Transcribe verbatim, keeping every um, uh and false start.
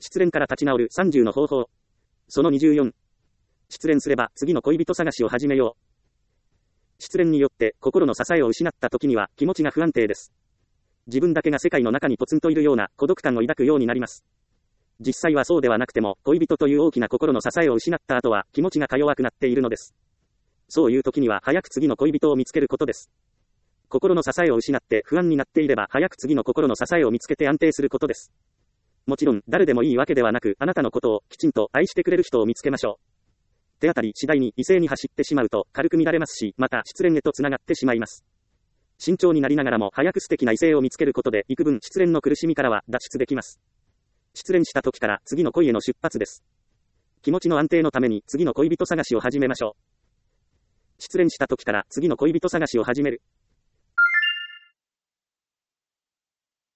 失恋から立ち直るさんじゅうの方法。そのにじゅうよん。失恋すれば次の恋人探しを始めよう。失恋によって心の支えを失った時には気持ちが不安定です。自分だけが世界の中にポツンといるような孤独感を抱くようになります。実際はそうではなくても、恋人という大きな心の支えを失った後は気持ちがか弱くなっているのです。そういう時には早く次の恋人を見つけることです。心の支えを失って不安になっていれば早く次の心の支えを見つけて安定することです。もちろん誰でもいいわけではなく、あなたのことをきちんと愛してくれる人を見つけましょう。手当たり次第に異性に走ってしまうと軽く乱れますし、また失恋へとつながってしまいます。慎重になりながらも早く素敵な異性を見つけることで幾分失恋の苦しみからは脱出できます。失恋した時から次の恋への出発です。気持ちの安定のために次の恋人探しを始めましょう。失恋した時から次の恋人探しを始める。